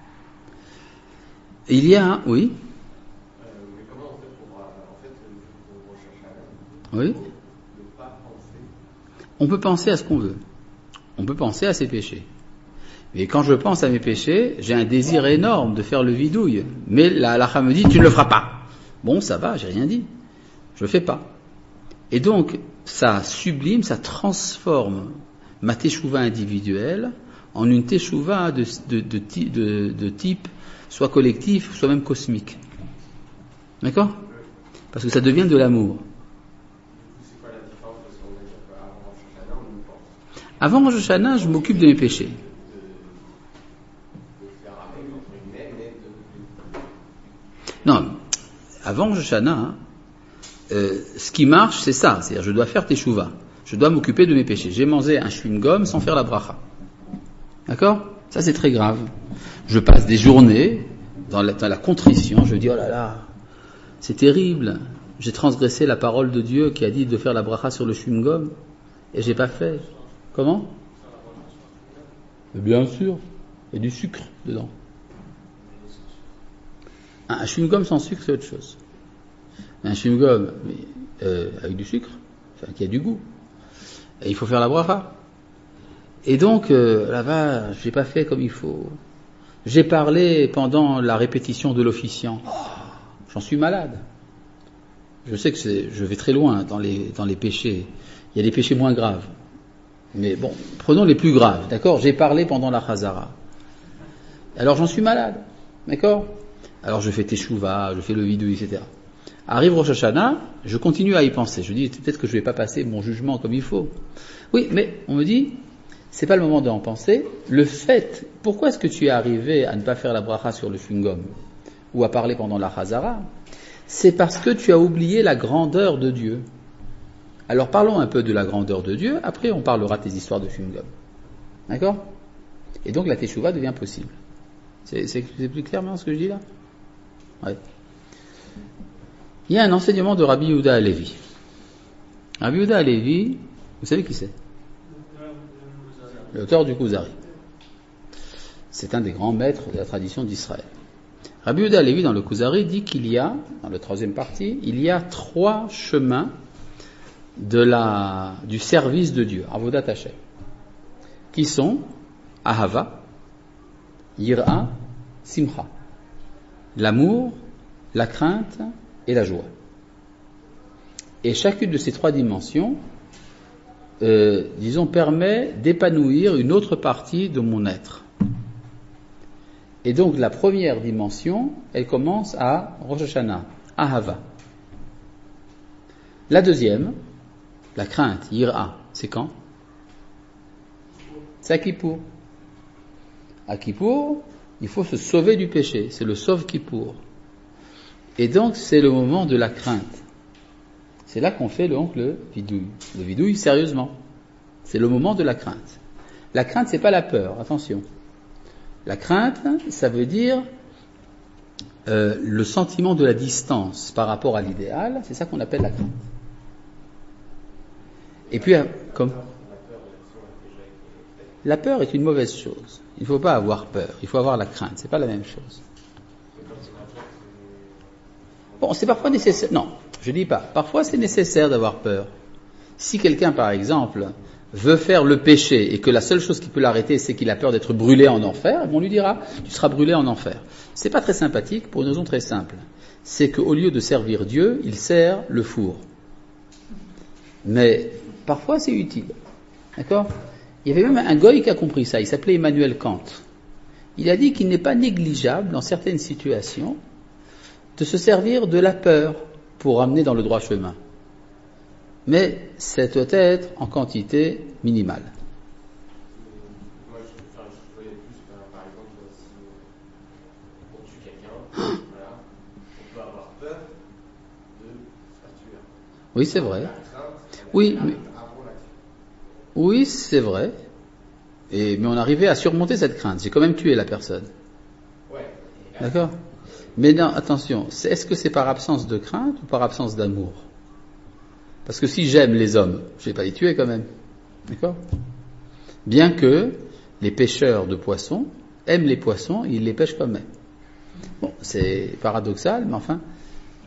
Et il y a oui. Mais comment on fait pour Oui. On peut penser à ce qu'on veut. On peut penser à ses péchés. Mais quand je pense à mes péchés, j'ai un désir énorme de faire le vidouille. Mais la halakha me dit, tu ne le feras pas. Bon, ça va, j'ai rien dit. Je le fais pas. Et donc, ça sublime, ça transforme ma teshuva individuelle en une teshuva de type soit collectif, soit même cosmique. D'accord ? Parce que ça devient de l'amour. C'est quoi la différence? Parce qu'on a dit qu'avant Rosh Hashanah, on nous pense. Avant Rosh Hashanah, je m'occupe de mes péchés. De faire avec, entre guillemets, mais Non, avant Rosh Hashanah, ce qui marche, c'est ça. C'est-à-dire, je dois faire teshuva. Je dois m'occuper de mes péchés. J'ai mangé un chewing-gum sans faire la bracha. D'accord ? Ça, c'est très grave. Je passe des journées dans la contrition. Je dis, oh là là, c'est terrible. J'ai transgressé la parole de Dieu qui a dit de faire la bracha sur le chewing-gum et j'ai pas fait. Comment ? Bien sûr. Il y a du sucre dedans. Un chewing-gum sans sucre, c'est autre chose. Un chewing-gum avec du sucre, enfin, qui a du goût. Et il faut faire la bracha. Et donc, là-bas, j'ai pas fait comme il faut. J'ai parlé pendant la répétition de l'officiant. J'en suis malade. Je sais que je vais très loin dans les péchés. Il y a des péchés moins graves. Mais bon, prenons les plus graves, d'accord ? J'ai parlé pendant la Chazara. Alors j'en suis malade, d'accord ? Alors je fais teshuva, je fais le vidou, etc. Arrive Rosh Hashanah, je continue à y penser. Je dis, peut-être que je vais pas passer mon jugement comme il faut. Oui, mais on me dit, c'est pas le moment d'en penser. Le fait, pourquoi est-ce que tu es arrivé à ne pas faire la bracha sur le chewing-gum ou à parler pendant la Chazara ? C'est parce que tu as oublié la grandeur de Dieu. Alors parlons un peu de la grandeur de Dieu, après on parlera de tes histoires de chewing-gum. D'accord ? Et donc la teshuva devient possible. C'est plus clair maintenant ce que je dis là ? Ouais. Il y a un enseignement de Rabbi Yehuda Halevi. Rabbi Yehuda Halevi, vous savez qui c'est ? L'auteur du Kuzari. C'est un des grands maîtres de la tradition d'Israël. Rabbi Yehuda Halevi dans le Kuzari dit qu'il y a, dans la troisième partie, il y a 3 chemins du service de Dieu, Avodat Hashem, qui sont Ahava, Yira, Simcha, l'amour, la crainte et la joie. Et chacune de ces 3 dimensions, permet d'épanouir une autre partie de mon être. Et donc la première dimension, elle commence à Rosh Hashanah, Ahava. La deuxième, la crainte, Yira, c'est quand ? C'est à Kippour. À Kippour, il faut se sauver du péché, c'est le sauve Kippour. Et donc c'est le moment de la crainte. C'est là qu'on fait donc le vidouille. Le vidouille sérieusement. C'est le moment de la crainte. La crainte, c'est pas la peur, attention. La crainte, ça veut dire le sentiment de la distance par rapport à l'idéal, c'est ça qu'on appelle la crainte. Et puis, comme la peur est une mauvaise chose. Il ne faut pas avoir peur, il faut avoir la crainte. C'est pas la même chose. Bon, c'est parfois nécessaire. Non, je dis pas. Parfois, c'est nécessaire d'avoir peur. Si quelqu'un, par exemple, veut faire le péché et que la seule chose qui peut l'arrêter, c'est qu'il a peur d'être brûlé en enfer, on lui dira, tu seras brûlé en enfer. C'est pas très sympathique pour une raison très simple. C'est qu'au lieu de servir Dieu, il sert le four. Mais parfois, c'est utile. D'accord ? Il y avait même un goy qui a compris ça. Il s'appelait Emmanuel Kant. Il a dit qu'il n'est pas négligeable, dans certaines situations, de se servir de la peur pour amener dans le droit chemin. Mais ça doit être en quantité minimale. Moi, je voyais plus, par exemple, si on tue quelqu'un, voilà, on peut avoir peur de se faire tuer. Oui, c'est vrai. Oui, mais... oui, c'est vrai. Mais on arrivait à surmonter cette crainte. J'ai quand même tué la personne. Ouais. D'accord ? Mais non, attention, est-ce que c'est par absence de crainte ou par absence d'amour ? Parce que si j'aime les hommes, je vais pas les tuer quand même. D'accord ? Bien que les pêcheurs de poissons aiment les poissons, ils les pêchent quand même. Bon, c'est paradoxal, mais enfin,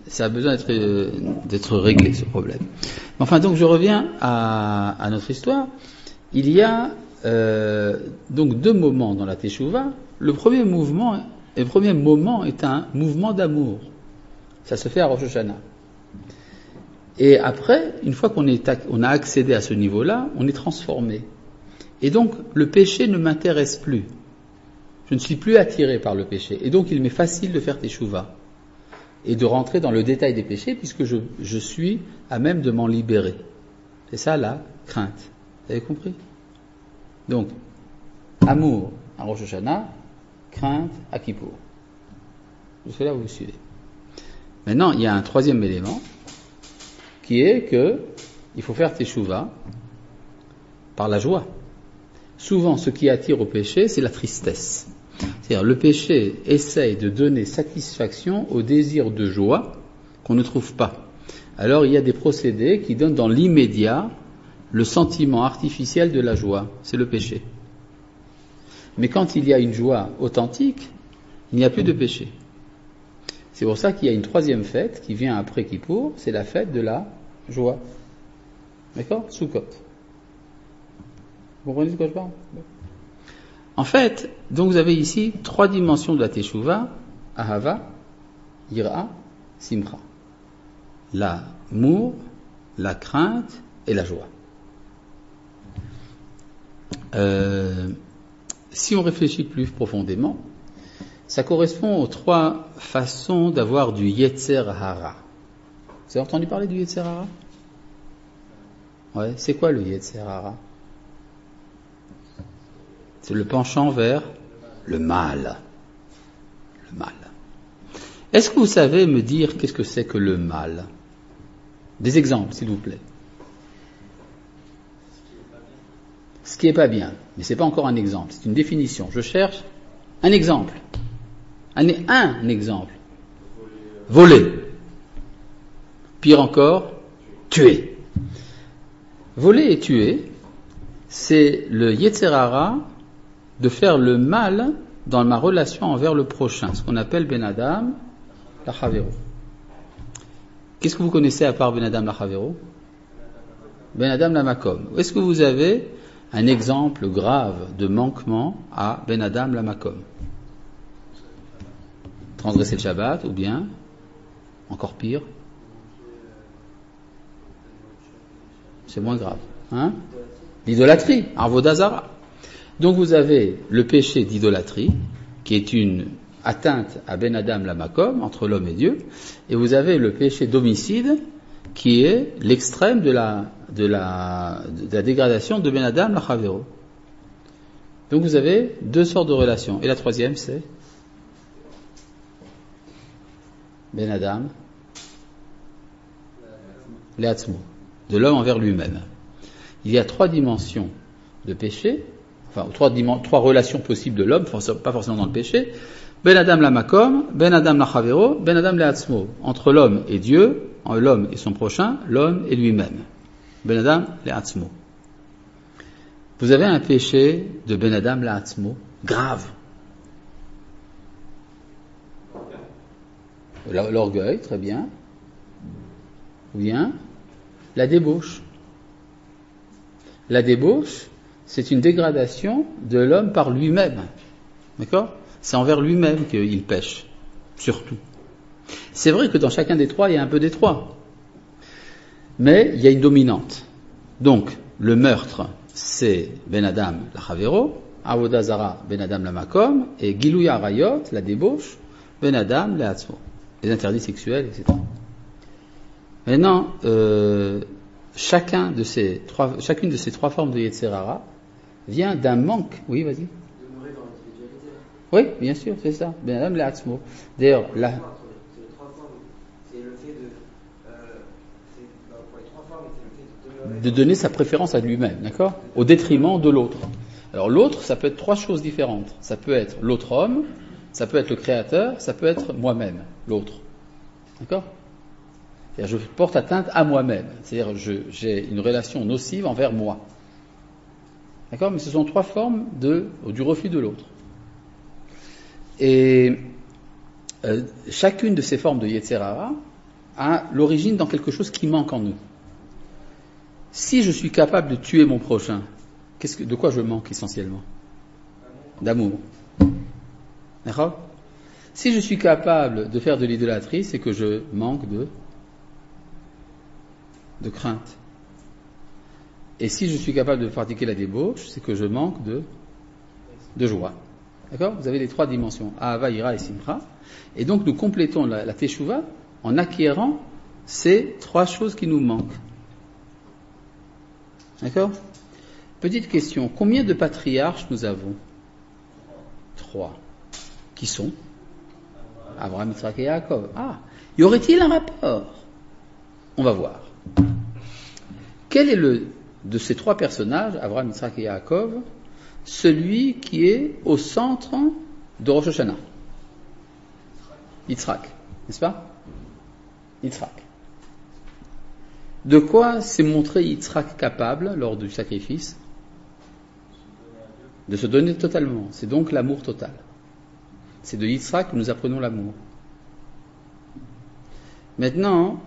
ça a besoin d'être réglé, ce problème. Enfin, donc je reviens à notre histoire. Il y a donc 2 moments dans la Teshuvah. Le premier moment est un mouvement d'amour. Ça se fait à Rosh Hashanah. Et après, une fois qu'on a accédé à ce niveau-là, on est transformé. Et donc, le péché ne m'intéresse plus. Je ne suis plus attiré par le péché. Et donc, il m'est facile de faire Teshuvah. Et de rentrer dans le détail des péchés, puisque je suis à même de m'en libérer. C'est ça la crainte. Vous avez compris? Donc, amour à Rosh Hashanah, crainte à Kippour. Jusque-là, vous suivez. Maintenant, il y a un 3e élément, qui est que il faut faire Teshuvah par la joie. Souvent, ce qui attire au péché, c'est la tristesse. C'est-à-dire, le péché essaye de donner satisfaction au désir de joie qu'on ne trouve pas. Alors, il y a des procédés qui donnent dans l'immédiat le sentiment artificiel de la joie. C'est le péché. Mais quand il y a une joie authentique, il n'y a plus de péché. C'est pour ça qu'il y a une 3e fête qui vient après Kippour, c'est la fête de la joie. D'accord? Sukkot. Vous comprenez de quoi je parle? En fait, donc vous avez ici 3 dimensions de la Teshuvah: Ahava, Yira, Simcha. L'amour, la crainte et la joie. Si on réfléchit plus profondément, ça correspond aux 3 façons d'avoir du Yetzer Hara. Vous avez entendu parler du Yetzer Hara? Ouais, c'est quoi le Yetzer Hara? C'est le penchant vers le mal. Le mal. Est-ce que vous savez me dire qu'est-ce que c'est que le mal? Des exemples, s'il vous plaît. Ce qui est pas bien. Mais c'est pas encore un exemple, c'est une définition. Je cherche un exemple. Un exemple. Voler. Pire encore, tuer. Voler et tuer, c'est le Yetzer Hara de faire le mal dans ma relation envers le prochain, ce qu'on appelle Ben Adam Lachavero. Qu'est-ce que vous connaissez à part Ben Adam Lachavero? Ben Adam Lamakom. Est-ce que vous avez un exemple grave de manquement à Ben Adam Lamakom? Transgresser le Shabbat, ou bien, encore pire, c'est moins grave. Hein? L'idolâtrie, Avodah Zara. Donc vous avez le péché d'idolâtrie, qui est une atteinte à Ben Adam Lamakom, entre l'homme et Dieu, et vous avez le péché d'homicide, qui est l'extrême de la dégradation de Ben Adam Lachavero. Donc vous avez 2 sortes de relations. Et la 3e, c'est Ben Adam Leatzmo, de l'homme envers lui-même. Il y a 3 dimensions de péché, enfin 3 relations possibles de l'homme, pas forcément dans le péché. Ben Adam Lamakom, Ben Adam Lachavero, Ben Adam Leatzmo, entre l'homme et Dieu, l'homme et son prochain, l'homme et lui-même. Ben Adam Leatzmo. Vous avez un péché de Ben Adam Leatzmo grave. L'orgueil, très bien. Ou bien la débauche. La débauche, c'est une dégradation de l'homme par lui-même. D'accord? C'est envers lui-même qu'il pêche, surtout. C'est vrai que dans chacun des 3, il y a un peu des 3. Mais il y a une dominante. Donc, le meurtre, c'est Ben Adam Lachavero, Avodah Zara, Ben Adam Lamakom, et Gilui Arayot, la débauche, Ben Adam Leatzmo. Les interdits sexuels, etc. Maintenant, chacune de ces 3 formes de Yetzer Hara vient d'un manque. Oui, vas-y. De mourir dans l'individualité. Oui, bien sûr, c'est ça. Ben Adam Leatzmo. D'ailleurs, là. C'est les 3 formes. C'est le fait de. Pour les 3 formes, c'est le fait de demeurer. De donner sa préférence à lui-même, d'accord? Au détriment de l'autre. Alors l'autre, ça peut être 3 choses différentes. Ça peut être l'autre homme, ça peut être le créateur, ça peut être moi-même, l'autre. D'accord? C'est-à-dire, je porte atteinte à moi-même. C'est-à-dire, j'ai une relation nocive envers moi. D'accord? Mais ce sont 3 formes du refus de l'autre. Et chacune de ces formes de Yetzer Hara a l'origine dans quelque chose qui manque en nous. Si je suis capable de tuer mon prochain, de quoi je manque essentiellement? D'amour. D'accord? Si je suis capable de faire de l'idolâtrie, c'est que je manque de crainte. Et si je suis capable de pratiquer la débauche, c'est que je manque de joie. D'accord? Vous avez les 3 dimensions, Ahava, Ira et Simcha. Et donc nous complétons la Teshuvah en acquérant ces 3 choses qui nous manquent. D'accord? Petite question, combien de patriarches nous avons? 3. Qui sont? Abraham, Yitzhak et Yaakov. Ah, y aurait-il un rapport? On va voir. Quel est de ces 3 personnages, Abraham, Yitzhak et Yaakov, celui qui est au centre de Rosh Hashanah? Yitzhak, n'est-ce pas? Yitzhak. De quoi s'est montré Yitzhak capable lors du sacrifice? De se donner totalement. C'est donc l'amour total. C'est de Yitzhak que nous apprenons l'amour. Maintenant,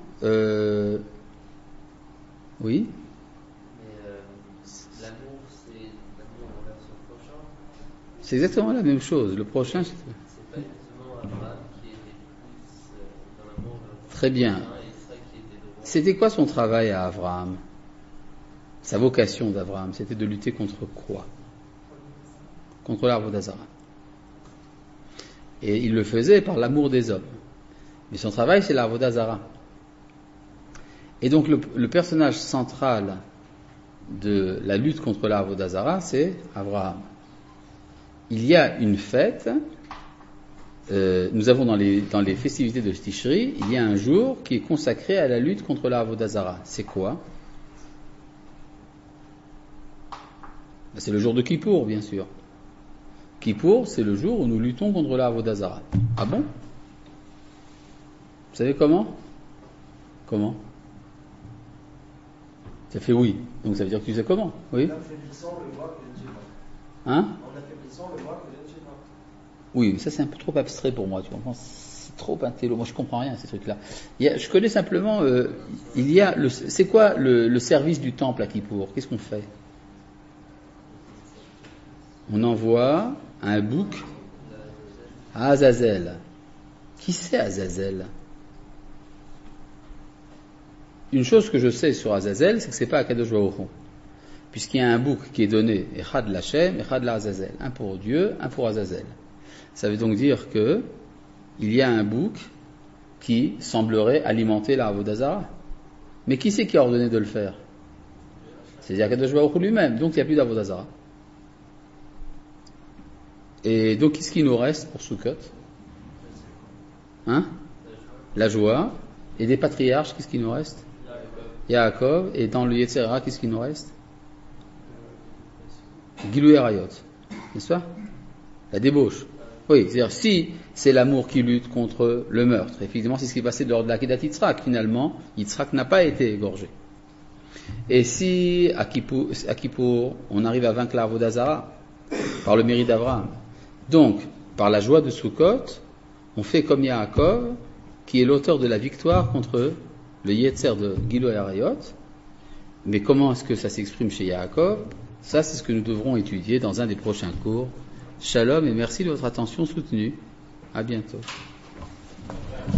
oui. Mais l'amour, c'est l'amour envers son prochain. C'est exactement la même chose. Le prochain, c'est pas justement Abraham qui était plus dans l'amour vers très bien. et Yitzhak qui était devant. C'était quoi son travail à Abraham? Sa vocation d'Abraham, c'était de lutter contre quoi? Contre l'Avodah Zarah. Et il le faisait par l'amour des hommes. Mais son travail, c'est l'Avodah Zarah. Et donc le personnage central de la lutte contre l'Avodah Zarah, c'est Abraham. Il y a une fête, nous avons dans les festivités de Tishri, il y a un jour qui est consacré à la lutte contre l'Avodah Zarah. C'est quoi? C'est le jour de Kippour, bien sûr. Kippour, c'est le jour où nous luttons contre l'Avodah Zarah. Ah bon? Vous savez comment? Comment? Ça fait oui. Donc ça veut dire que tu sais comment? Oui? En affaiblissant le moi que je ne sais pas. Hein? En affaiblissant le moi que je ne sais pas. Oui, mais ça c'est un peu trop abstrait pour moi, tu comprends? C'est trop intello. Moi je comprends rien à ces trucs-là. Je connais simplement, c'est quoi le service du temple à Kippour? Qu'est-ce qu'on fait? On envoie un bouc à Azazel. Qui c'est Azazel? Une chose que je sais sur Azazel, c'est que c'est pas Akadosh Baruch Hu. Puisqu'il y a un bouc qui est donné, Echad l'Hashem, Echad l'Azazel. Un pour Dieu, un pour Azazel. Ça veut donc dire que il y a un bouc qui semblerait alimenter la Avodah Zarah. Mais qui c'est qui a ordonné de le faire? C'est Akadosh Baruch Hu lui-même. Donc il n'y a plus d'Avodah Zarah. Et donc, qu'est-ce qui nous reste pour Sukkot? Hein? La joie. Et des patriarches, qu'est-ce qui nous reste? Yaakov. Et dans le Yetzer Hara, qu'est-ce qui nous reste? Gilui Arayot. N'est-ce pas? La débauche. Oui, c'est-à-dire, si c'est l'amour qui lutte contre le meurtre, effectivement, c'est ce qui est passé lors de la Kedat Yitzhak. Finalement, Yitzhak n'a pas été égorgé. Et si, à Kippour, on arrive à vaincre l'Avodah Zarah, par le mérite d'Abraham, donc, par la joie de Sukkot, on fait comme Yaakov, qui est l'auteur de la victoire contre le Yetzer de Gilui Arayot. Mais comment est-ce que ça s'exprime chez Yaakov? Ça, c'est ce que nous devrons étudier dans un des prochains cours. Shalom et merci de votre attention soutenue. À bientôt.